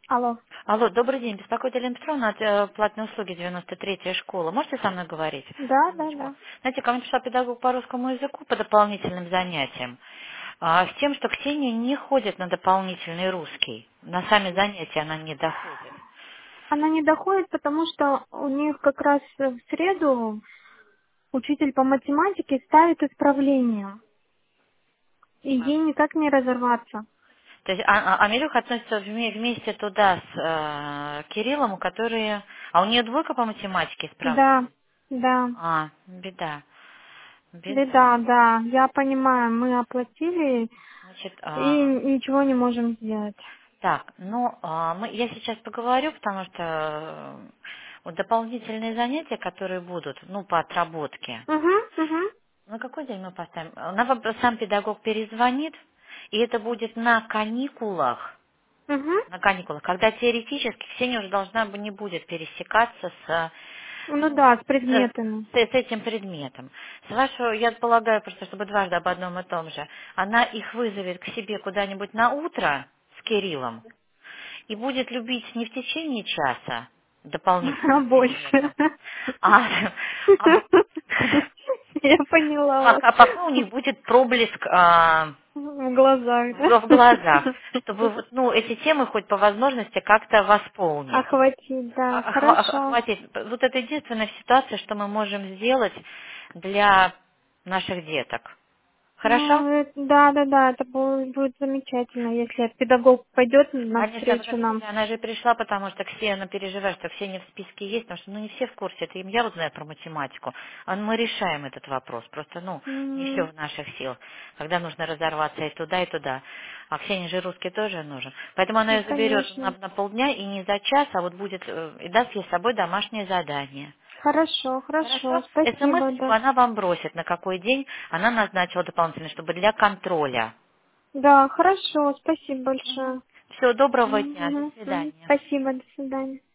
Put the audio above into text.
Алло. Алло, добрый день. Беспокоит Елена Петровна от платной услуги 93-я школа. Можете со мной говорить? Да, да, Минуточку. да. Знаете, ко мне пришла педагог по русскому языку по дополнительным занятиям. С тем, что Ксения не ходит на дополнительный русский. На сами занятия она не доходит. Она не доходит, потому что у них как раз в среду учитель по математике ставит исправление. И ей никак не разорваться. То есть Амелюха относится вместе туда с Кириллом, которые... А у нее двойка по математике Да, исправление? да. Беда. Беда. Беда, да. Я понимаю, мы оплатили Значит, и ничего не можем сделать. так, ну, я сейчас поговорю, потому что вот дополнительные занятия, которые будут, ну, по отработке, Угу, угу, на какой день мы поставим? Нам сам педагог перезвонит, и это будет угу. на каникулах, когда теоретически Ксения уже должна не будет пересекаться Ну ну, да, с с, предметами. с этим предметом. С вашего, я полагаю, просто чтобы дважды об одном и том же, она их вызовет к себе куда-нибудь на утро с Кириллом, и будет любить не в течение часа А дополнительных больше. предметов, а, а- Я поняла вас. а пока у них будет проблеск В глазах, да? в глазах, чтобы вот, ну, эти темы хоть по возможности как-то восполнить. Охватить, да. Хорошо. Охватить. Вот это единственная ситуация, что мы можем сделать для наших деток. Хорошо? Ну, да, да, да, это будет замечательно, если педагог пойдет Конечно, навстречу потому что, нам. видите, она же пришла, потому что Ксения переживает, что Ксения в списке есть, потому что, ну, не все в курсе, это им я вот знаю про математику, а мы решаем этот вопрос, просто, ну, не все М, в наших силах, когда нужно разорваться и туда, а Ксении же русский тоже нужен, поэтому она ну, ее заберет конечно. на полдня и не за час, а вот будет, и даст ей с собой домашнее задание. Хорошо, хорошо, Хорошо? спасибо, СМС-очку да. она вам бросит, на какой день она назначила дополнительно, чтобы для контроля. Да, хорошо, спасибо большое. Все, доброго дня, до Мгм, мгм. свидания. Спасибо, до свидания.